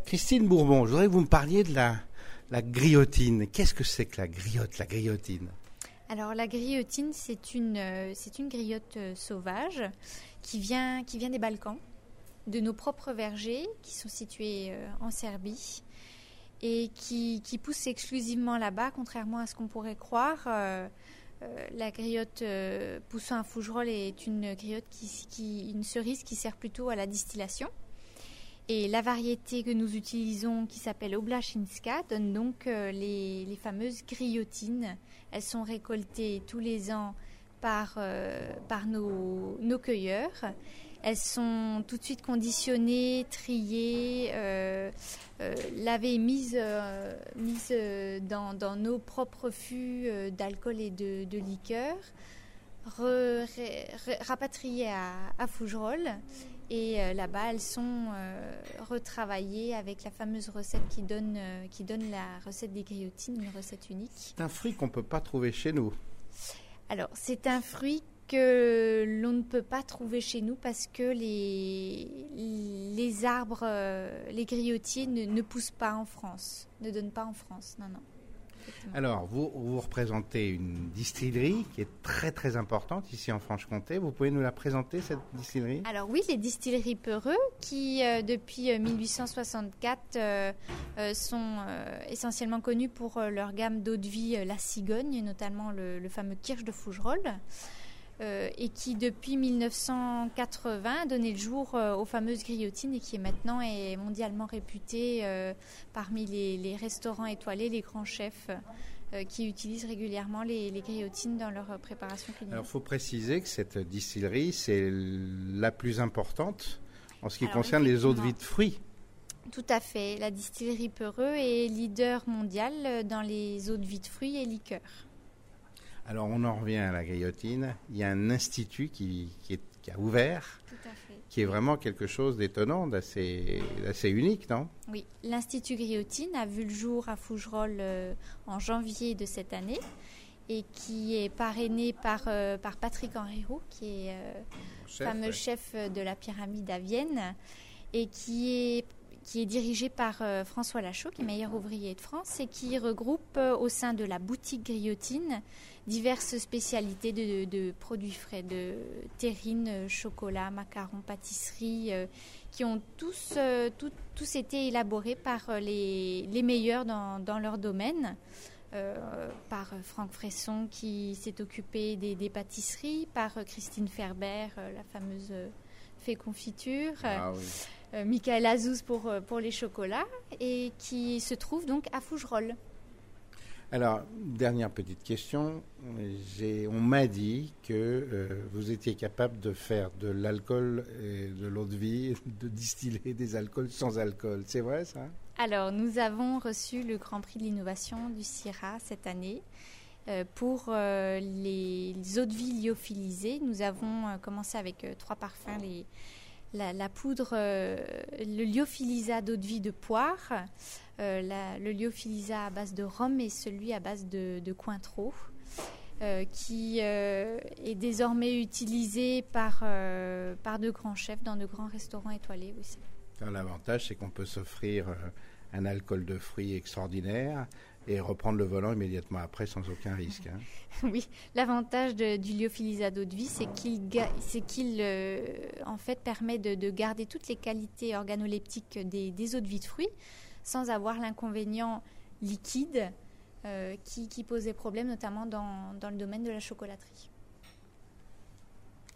Christine Bourbon, je voudrais que vous me parliez de la griotine. Qu'est-ce que c'est que la griotine? Alors la griotine, c'est une griotte sauvage qui vient des Balkans, de nos propres vergers qui sont situés en Serbie et qui pousse exclusivement là-bas, contrairement à ce qu'on pourrait croire. La griotte poussant à Fougerolles est une griotte une cerise qui sert plutôt à la distillation. Et la variété que nous utilisons, qui s'appelle Oblachinska, donne donc les fameuses griotines. Elles sont récoltées tous les ans par nos cueilleurs. Elles sont tout de suite conditionnées, triées, lavées et mises dans nos propres fûts d'alcool et de liqueur, rapatriées à Fougerolles. Et là-bas, elles sont retravaillées avec la fameuse recette qui donne la recette des griotines, une recette unique. C'est un fruit qu'on ne peut pas trouver chez nous. Alors, c'est un fruit que l'on ne peut pas trouver chez nous parce que les arbres, les griotiers ne poussent pas en France, ne donnent pas en France, non. Alors, vous représentez une distillerie qui est très très importante ici en Franche-Comté. Vous pouvez nous la présenter, cette distillerie? Alors oui, les distilleries Pereux qui, depuis 1864, sont essentiellement connues pour leur gamme d'eau-de-vie La Cigogne, notamment le fameux Kirsch de Fougerolles. Et qui depuis 1980 a donné le jour aux fameuses griotines et qui maintenant est mondialement réputée parmi les restaurants étoilés, les grands chefs qui utilisent régulièrement les griotines dans leur préparation culinaire. Alors il faut préciser que cette distillerie, c'est la plus importante en ce qui concerne les eaux-de-vie de fruits. Tout à fait. La distillerie Pereux est leader mondial dans les eaux-de-vie de fruits et liqueurs. Alors, on en revient à la griotine. Il y a un institut qui a ouvert, qui est vraiment quelque chose d'étonnant, d'assez unique, non? Oui, l'Institut Griotine a vu le jour à Fougerolles en janvier de cette année et qui est parrainé par Patrick Henriroux, qui est fameux chef de la pyramide à Vienne et qui est dirigé par François Lachaud, qui est meilleur ouvrier de France, et qui regroupe au sein de la boutique Griotine diverses spécialités de produits frais, de terrines, chocolat, macarons, pâtisseries, qui ont tous été élaborés par les meilleurs dans leur domaine. Par Franck Fresson qui s'est occupé des pâtisseries, par Christine Ferber, la fameuse fée confiture. Ah oui. Michael Azouz pour les chocolats et qui se trouve donc à Fougerolles. Alors, dernière petite question. On m'a dit que vous étiez capable de faire de l'alcool et de l'eau-de-vie, de distiller des alcools sans alcool. C'est vrai ça? Alors, nous avons reçu le Grand Prix de l'innovation du CIRA cette année. Pour les eaux-de-vie lyophilisées, nous avons commencé avec 3 parfums, la poudre, le lyophilisa d'eau-de-vie de poire, le lyophilisa à base de rhum et celui à base de Cointreau, qui est désormais utilisé par de grands chefs dans de grands restaurants étoilés aussi. L'avantage, c'est qu'on peut s'offrir un alcool de fruits extraordinaire et reprendre le volant immédiatement après sans aucun risque. Hein. Oui, l'avantage du lyophilisa d'eau-de-vie, c'est qu'il en fait permet de garder toutes les qualités organoleptiques des eaux-de-vie de fruits sans avoir l'inconvénient liquide qui posait problème, notamment dans le domaine de la chocolaterie.